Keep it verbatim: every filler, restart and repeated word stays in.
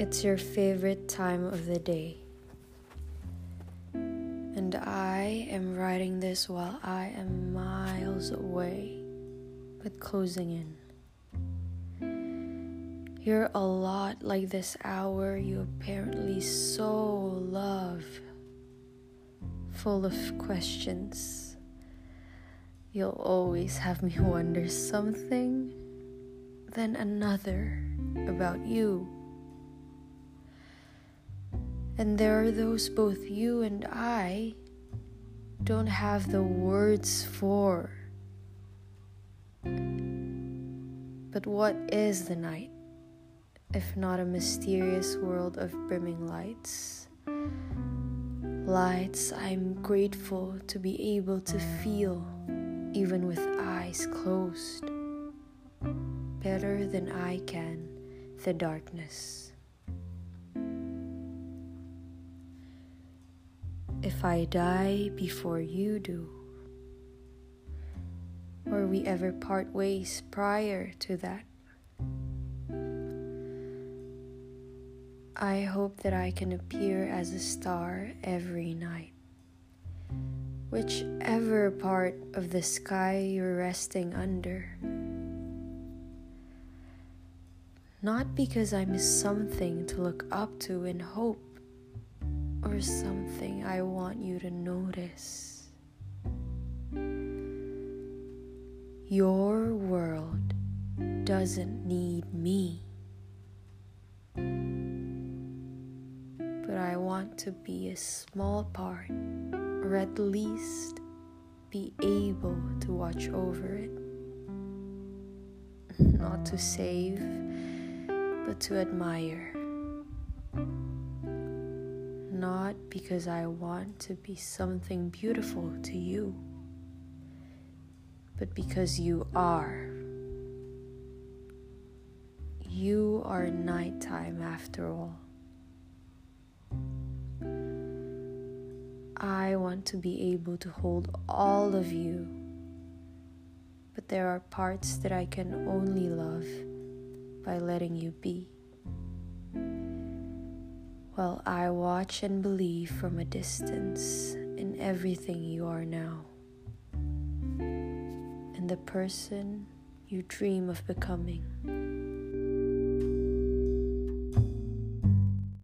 It's your favorite time of the day. And I am writing this while I am miles away, but closing in. You're a lot like this hour you apparently so love, full of questions. You'll always have me wonder something, then another about you. And there are those both you and I don't have the words for. But what is the night, if not a mysterious world of brimming lights? Lights I'm grateful to be able to feel, even with eyes closed. Better than I can the darkness. If I die before you do, or we ever part ways prior to that, I hope that I can appear as a star every night, whichever part of the sky you're resting under. Not because I'm something to look up to and hope, or something I want you to notice. Your world doesn't need me, but I want to be a small part, or at least be able to watch over it. Not to save, but to admire. Not because I want to be something beautiful to you, but because you are. You are nighttime after all. I want to be able to hold all of you, but there are parts that I can only love by letting you be. While I watch and believe from a distance in everything you are now, and the person you dream of becoming.